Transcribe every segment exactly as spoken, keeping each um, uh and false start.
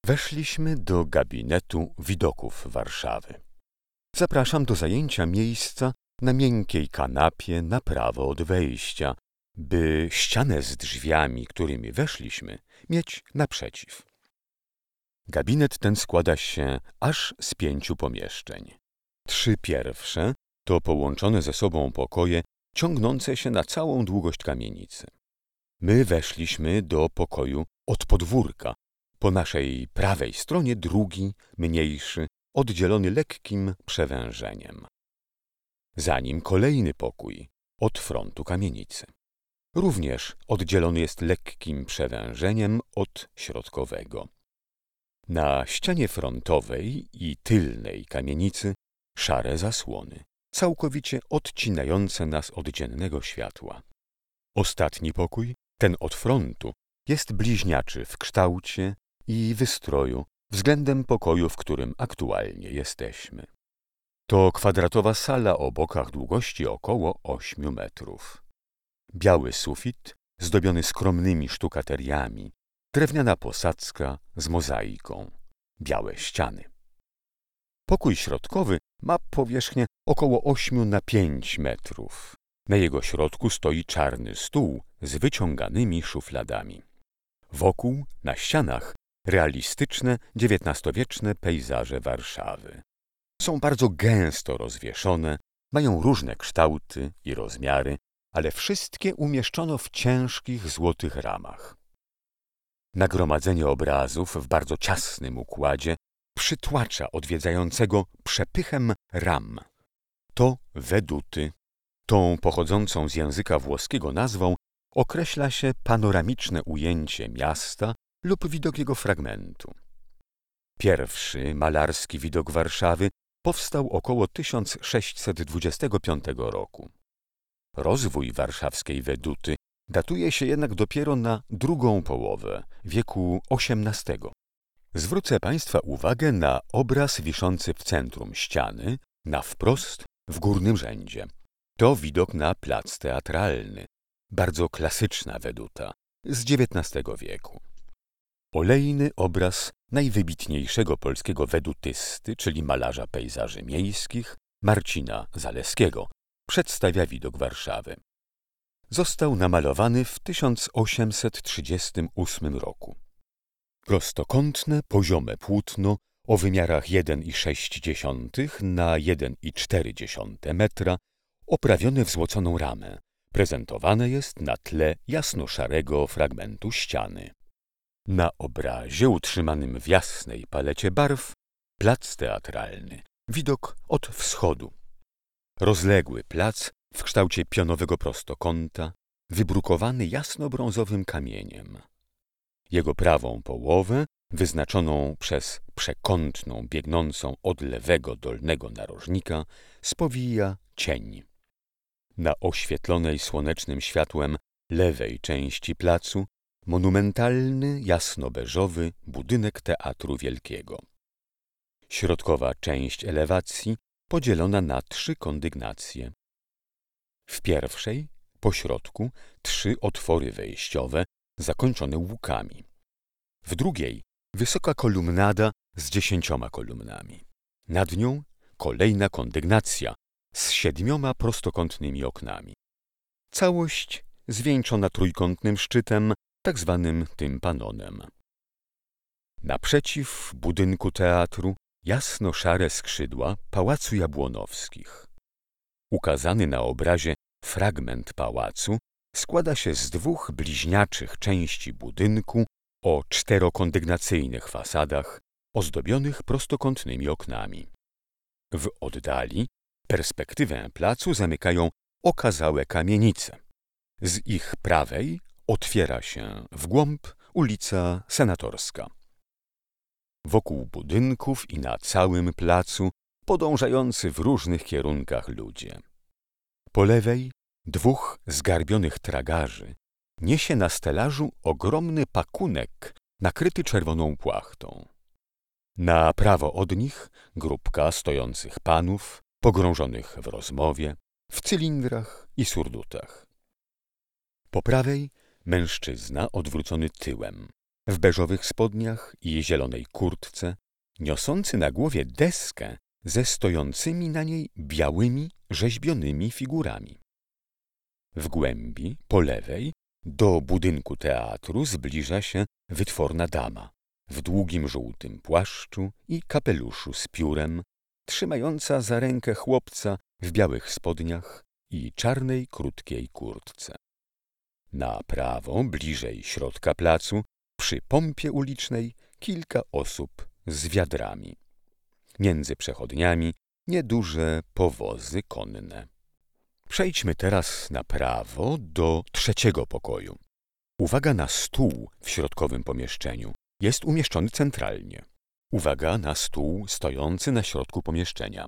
Weszliśmy do gabinetu widoków Warszawy. Zapraszam do zajęcia miejsca na miękkiej kanapie na prawo od wejścia, by ścianę z drzwiami, którymi weszliśmy, mieć naprzeciw. Gabinet ten składa się aż z pięciu pomieszczeń. Trzy pierwsze to połączone ze sobą pokoje ciągnące się na całą długość kamienicy. My weszliśmy do pokoju od podwórka. Po naszej prawej stronie drugi, mniejszy, oddzielony lekkim przewężeniem. Za nim kolejny pokój od frontu kamienicy. Również oddzielony jest lekkim przewężeniem od środkowego. Na ścianie frontowej i tylnej kamienicy szare zasłony, całkowicie odcinające nas od dziennego światła. Ostatni pokój, ten od frontu, jest bliźniaczy w kształcie i wystroju względem pokoju, w którym aktualnie jesteśmy. To kwadratowa sala o bokach długości około ośmiu metrów. Biały sufit zdobiony skromnymi sztukateriami, drewniana posadzka z mozaiką, białe ściany. Pokój środkowy ma powierzchnię około ośmiu na pięć metrów. Na jego środku stoi czarny stół z wyciąganymi szufladami. Wokół, na ścianach, realistyczne, dziewiętnastowieczne pejzaże Warszawy. Są bardzo gęsto rozwieszone, mają różne kształty i rozmiary, ale wszystkie umieszczono w ciężkich złotych ramach. Nagromadzenie obrazów w bardzo ciasnym układzie przytłacza odwiedzającego przepychem ram. To weduty. Tą pochodzącą z języka włoskiego nazwą określa się panoramiczne ujęcie miasta lub widok jego fragmentu. Pierwszy malarski widok Warszawy powstał około tysiąc sześćset dwudziestego piątego roku. Rozwój warszawskiej weduty datuje się jednak dopiero na drugą połowę wieku osiemnastego. Zwrócę Państwa uwagę na obraz wiszący w centrum ściany, na wprost w górnym rzędzie. To widok na plac teatralny, bardzo klasyczna weduta z dziewiętnastego wieku. Olejny obraz najwybitniejszego polskiego wedutysty, czyli malarza pejzaży miejskich, Marcina Zaleskiego, przedstawia widok Warszawy. Został namalowany w tysiąc osiemset trzydziestym ósmym roku. Prostokątne, poziome płótno o wymiarach jeden i sześć dziesiątych na jeden i cztery dziesiąte metra, oprawione w złoconą ramę, prezentowane jest na tle jasno-szarego fragmentu ściany. Na obrazie utrzymanym w jasnej palecie barw plac teatralny, widok od wschodu. Rozległy plac w kształcie pionowego prostokąta, wybrukowany jasno-brązowym kamieniem. Jego prawą połowę, wyznaczoną przez przekątną biegnącą od lewego dolnego narożnika, spowija cień. Na oświetlonej słonecznym światłem lewej części placu monumentalny, jasno-beżowy budynek Teatru Wielkiego. Środkowa część elewacji podzielona na trzy kondygnacje. W pierwszej, po środku, trzy otwory wejściowe zakończone łukami. W drugiej wysoka kolumnada z dziesięcioma kolumnami. Nad nią kolejna kondygnacja z siedmioma prostokątnymi oknami. Całość zwieńczona trójkątnym szczytem, tak zwanym tympanonem. Naprzeciw budynku teatru jasno-szare skrzydła Pałacu Jabłonowskich. Ukazany na obrazie fragment pałacu składa się z dwóch bliźniaczych części budynku o czterokondygnacyjnych fasadach ozdobionych prostokątnymi oknami. W oddali perspektywę placu zamykają okazałe kamienice. Z ich prawej otwiera się w głąb ulica Senatorska. Wokół budynków i na całym placu podążający w różnych kierunkach ludzie. Po lewej dwóch zgarbionych tragarzy niesie na stelażu ogromny pakunek nakryty czerwoną płachtą. Na prawo od nich grupka stojących panów, pogrążonych w rozmowie, w cylindrach i surdutach. Po prawej mężczyzna odwrócony tyłem, w beżowych spodniach i zielonej kurtce, niosący na głowie deskę ze stojącymi na niej białymi, rzeźbionymi figurami. W głębi, po lewej, do budynku teatru zbliża się wytworna dama w długim żółtym płaszczu i kapeluszu z piórem, trzymająca za rękę chłopca w białych spodniach i czarnej, krótkiej kurtce. Na prawo, bliżej środka placu, przy pompie ulicznej, kilka osób z wiadrami. Między przechodniami nieduże powozy konne. Przejdźmy teraz na prawo do trzeciego pokoju. Uwaga na stół w środkowym pomieszczeniu. Jest umieszczony centralnie. Uwaga na stół stojący na środku pomieszczenia.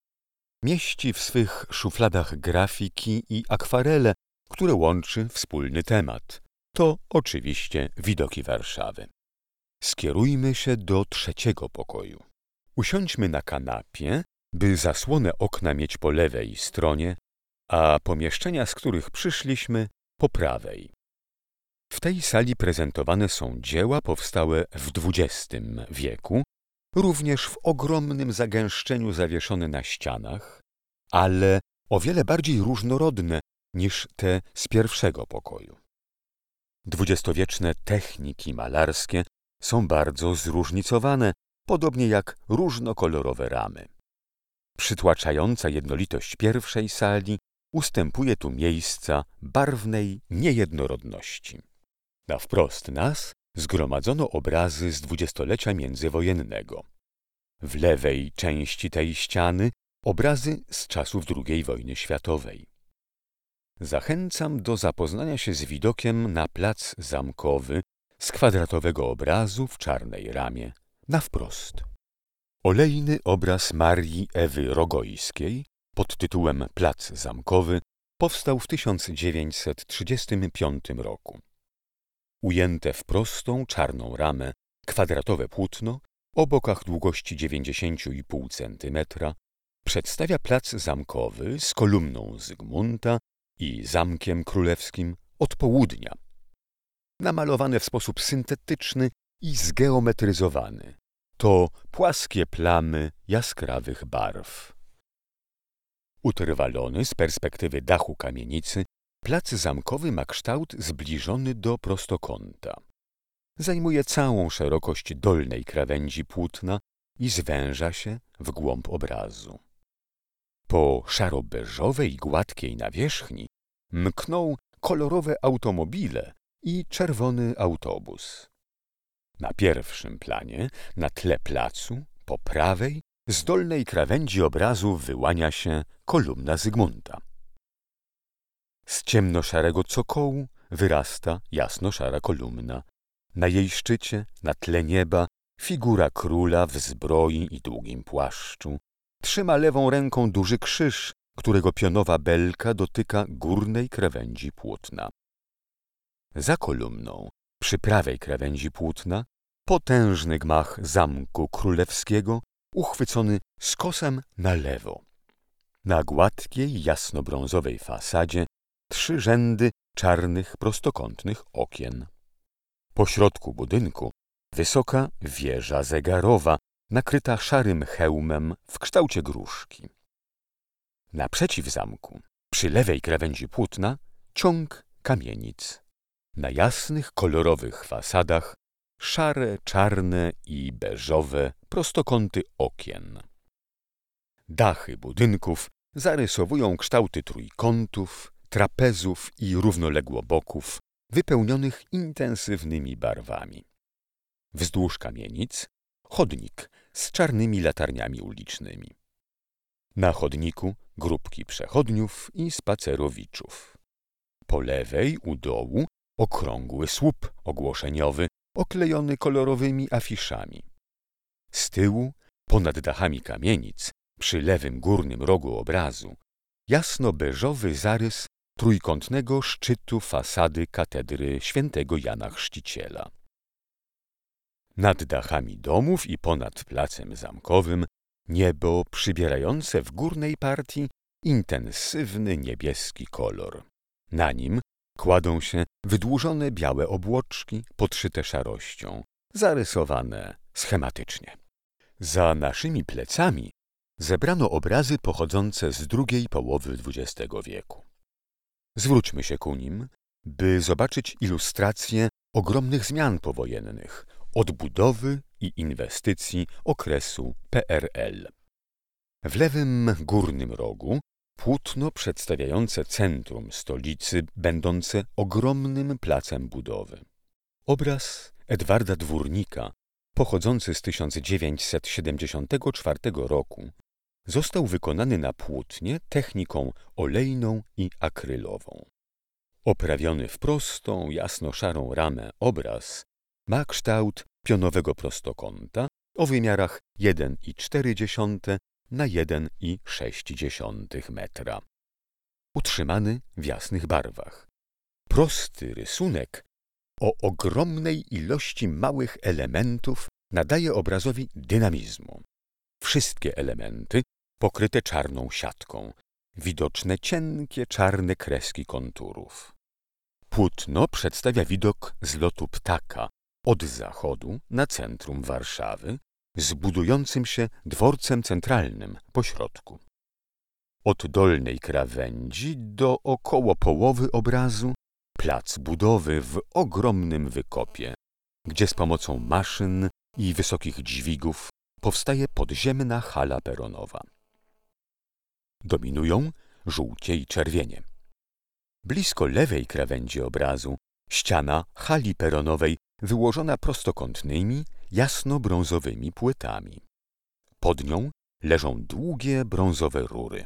Mieści w swych szufladach grafiki i akwarele, które łączy wspólny temat. To oczywiście widoki Warszawy. Skierujmy się do trzeciego pokoju. Usiądźmy na kanapie, by zasłonę okna mieć po lewej stronie, a pomieszczenia, z których przyszliśmy, po prawej. W tej sali prezentowane są dzieła powstałe w dwudziestym wieku, również w ogromnym zagęszczeniu zawieszone na ścianach, ale o wiele bardziej różnorodne niż te z pierwszego pokoju. Dwudziestowieczne techniki malarskie są bardzo zróżnicowane, podobnie jak różnokolorowe ramy. Przytłaczająca jednolitość pierwszej sali ustępuje tu miejsca barwnej niejednorodności. Na wprost nas zgromadzono obrazy z dwudziestolecia międzywojennego. W lewej części tej ściany obrazy z czasów drugiej wojny światowej. Zachęcam do zapoznania się z widokiem na plac Zamkowy z kwadratowego obrazu w czarnej ramie, na wprost. Olejny obraz Marii Ewy Rogojskiej pod tytułem Plac Zamkowy powstał w tysiąc dziewięćset trzydziestym piątym roku. Ujęte w prostą, czarną ramę, kwadratowe płótno o bokach długości dziewięćdziesiąt i pół centymetra przedstawia plac Zamkowy z kolumną Zygmunta i Zamkiem Królewskim od południa. Namalowane w sposób syntetyczny i zgeometryzowany. To płaskie plamy jaskrawych barw. Utrwalony z perspektywy dachu kamienicy, plac Zamkowy ma kształt zbliżony do prostokąta. Zajmuje całą szerokość dolnej krawędzi płótna i zwęża się w głąb obrazu. Po szaro-beżowej, gładkiej nawierzchni mkną kolorowe automobile i czerwony autobus. Na pierwszym planie, na tle placu, po prawej, z dolnej krawędzi obrazu wyłania się kolumna Zygmunta. Z ciemnoszarego cokołu wyrasta jasno-szara kolumna. Na jej szczycie, na tle nieba, figura króla w zbroi i długim płaszczu. Trzyma lewą ręką duży krzyż, którego pionowa belka dotyka górnej krawędzi płótna. Za kolumną, przy prawej krawędzi płótna, potężny gmach Zamku Królewskiego, uchwycony skosem na lewo. Na gładkiej, jasnobrązowej fasadzie trzy rzędy czarnych, prostokątnych okien. Po środku budynku wysoka wieża zegarowa, nakryta szarym hełmem w kształcie gruszki. Naprzeciw zamku, przy lewej krawędzi płótna, ciąg kamienic. Na jasnych, kolorowych fasadach szare, czarne i beżowe prostokąty okien. Dachy budynków zarysowują kształty trójkątów, trapezów i równoległoboków wypełnionych intensywnymi barwami. Wzdłuż kamienic chodnik z czarnymi latarniami ulicznymi. Na chodniku grupki przechodniów i spacerowiczów. Po lewej u dołu okrągły słup ogłoszeniowy oklejony kolorowymi afiszami. Z tyłu, ponad dachami kamienic, przy lewym górnym rogu obrazu, jasno-beżowy zarys trójkątnego szczytu fasady katedry świętego Jana Chrzciciela. Nad dachami domów i ponad placem zamkowym niebo przybierające w górnej partii intensywny niebieski kolor. Na nim kładą się wydłużone białe obłoczki podszyte szarością, zarysowane schematycznie. Za naszymi plecami zebrano obrazy pochodzące z drugiej połowy dwudziestego wieku. Zwróćmy się ku nim, by zobaczyć ilustracje ogromnych zmian powojennych, odbudowy i inwestycji okresu P R L. W lewym górnym rogu płótno przedstawiające centrum stolicy, będące ogromnym placem budowy. Obraz Edwarda Dwórnika, pochodzący z tysiąc dziewięćset siedemdziesiątego czwartego roku, został wykonany na płótnie techniką olejną i akrylową. Oprawiony w prostą, jasno-szarą ramę obraz ma kształt pionowego prostokąta o wymiarach jeden i cztery dziesiąte na jeden i sześć dziesiątych metra. Utrzymany w jasnych barwach. Prosty rysunek o ogromnej ilości małych elementów nadaje obrazowi dynamizmu. Wszystkie elementy pokryte czarną siatką, widoczne cienkie czarne kreski konturów. Płótno przedstawia widok z lotu ptaka od zachodu na centrum Warszawy, z budującym się dworcem centralnym po środku. Od dolnej krawędzi do około połowy obrazu plac budowy w ogromnym wykopie, gdzie z pomocą maszyn i wysokich dźwigów powstaje podziemna hala peronowa. Dominują żółcie i czerwienie. Blisko lewej krawędzi obrazu ściana hali peronowej wyłożona prostokątnymi, jasno-brązowymi płytami. Pod nią leżą długie brązowe rury.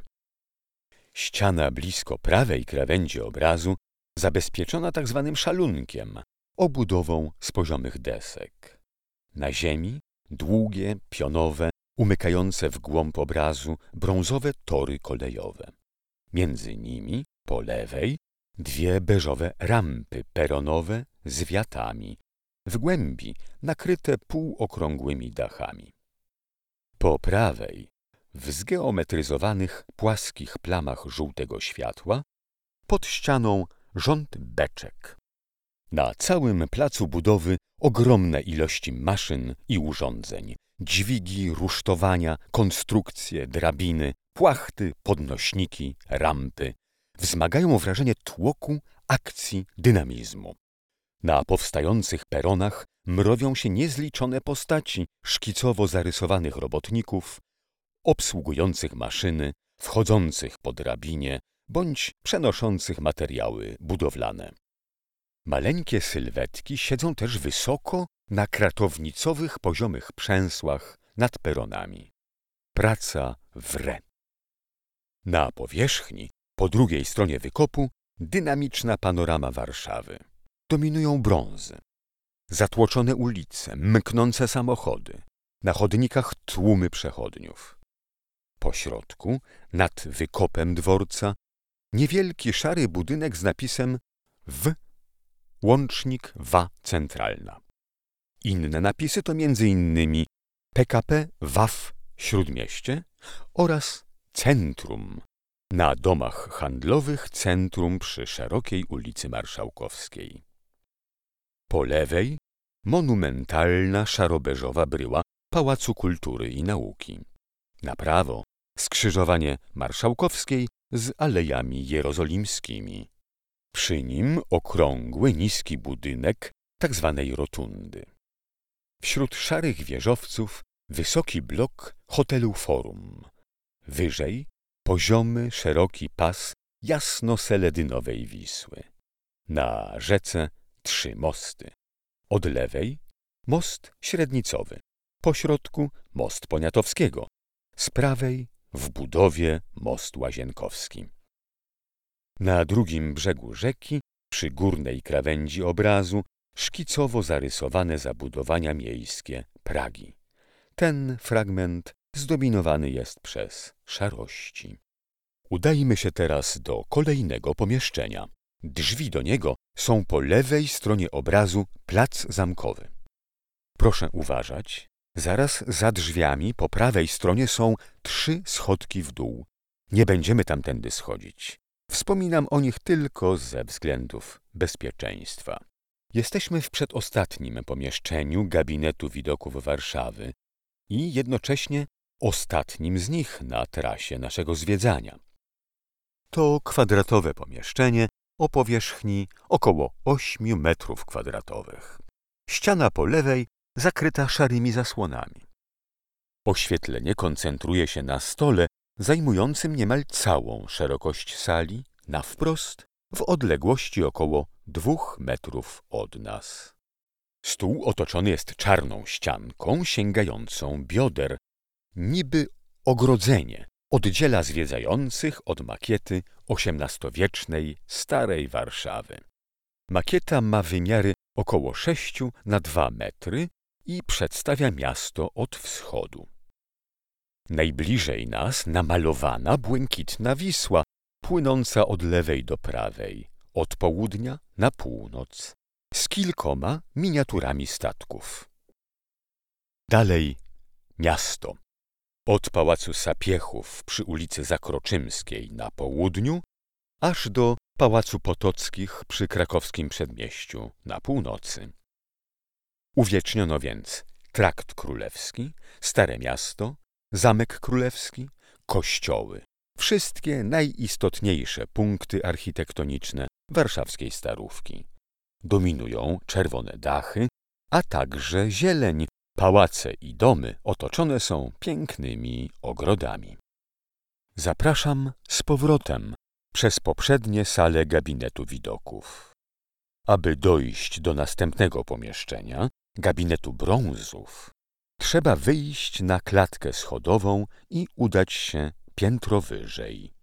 Ściana blisko prawej krawędzi obrazu zabezpieczona tak zwanym szalunkiem, obudową z poziomych desek. Na ziemi długie, pionowe, umykające w głąb obrazu brązowe tory kolejowe. Między nimi, po lewej, dwie beżowe rampy peronowe z wiatami, w głębi nakryte półokrągłymi dachami. Po prawej, w zgeometryzowanych, płaskich plamach żółtego światła, pod ścianą rząd beczek. Na całym placu budowy ogromne ilości maszyn i urządzeń, dźwigi, rusztowania, konstrukcje, drabiny, płachty, podnośniki, rampy wzmagają wrażenie tłoku, akcji, dynamizmu. Na powstających peronach mrowią się niezliczone postaci szkicowo zarysowanych robotników, obsługujących maszyny, wchodzących po drabinie bądź przenoszących materiały budowlane. Maleńkie sylwetki siedzą też wysoko na kratownicowych poziomych przęsłach nad peronami. Praca wre. Na powierzchni, po drugiej stronie wykopu, dynamiczna panorama Warszawy. Dominują brązy. Zatłoczone ulice, mknące samochody. Na chodnikach tłumy przechodniów. Po środku, nad wykopem dworca, niewielki szary budynek z napisem W. Łącznik W A Centralna. Inne napisy to między innymi P K P W A F Śródmieście oraz Centrum. Na domach handlowych centrum przy szerokiej ulicy Marszałkowskiej. Po lewej monumentalna szarobeżowa bryła Pałacu Kultury i Nauki. Na prawo skrzyżowanie Marszałkowskiej z Alejami Jerozolimskimi. Przy nim okrągły, niski budynek tak zwanej rotundy. Wśród szarych wieżowców wysoki blok hotelu Forum. Wyżej poziomy, szeroki pas jasno-seledynowej Wisły. Na rzece trzy mosty. Od lewej most średnicowy, po środku most Poniatowskiego, z prawej w budowie most Łazienkowski. Na drugim brzegu rzeki, przy górnej krawędzi obrazu, szkicowo zarysowane zabudowania miejskie Pragi. Ten fragment zdominowany jest przez szarości. Udajmy się teraz do kolejnego pomieszczenia. Drzwi do niego są po lewej stronie obrazu plac zamkowy. Proszę uważać, zaraz za drzwiami po prawej stronie są trzy schodki w dół. Nie będziemy tamtędy schodzić. Wspominam o nich tylko ze względów bezpieczeństwa. Jesteśmy w przedostatnim pomieszczeniu gabinetu widoków Warszawy i jednocześnie ostatnim z nich na trasie naszego zwiedzania. To kwadratowe pomieszczenie o powierzchni około ośmiu metrów kwadratowych. Ściana po lewej zakryta szarymi zasłonami. Oświetlenie koncentruje się na stole zajmującym niemal całą szerokość sali, na wprost, w odległości około dwóch metrów od nas. Stół otoczony jest czarną ścianką sięgającą bioder. Niby ogrodzenie oddziela zwiedzających od makiety osiemnastowiecznej starej Warszawy. Makieta ma wymiary około sześciu na dwa metry i przedstawia miasto od wschodu. Najbliżej nas namalowana błękitna Wisła, płynąca od lewej do prawej, od południa na północ, z kilkoma miniaturami statków. Dalej miasto. Od Pałacu Sapiechów przy ulicy Zakroczymskiej na południu, aż do Pałacu Potockich przy krakowskim przedmieściu na północy. Uwieczniono więc Trakt Królewski, Stare Miasto, Zamek Królewski, kościoły, wszystkie najistotniejsze punkty architektoniczne warszawskiej Starówki. Dominują czerwone dachy, a także zieleń. Pałace i domy otoczone są pięknymi ogrodami. Zapraszam z powrotem przez poprzednie sale gabinetu widoków. Aby dojść do następnego pomieszczenia, gabinetu brązów, trzeba wyjść na klatkę schodową i udać się piętro wyżej.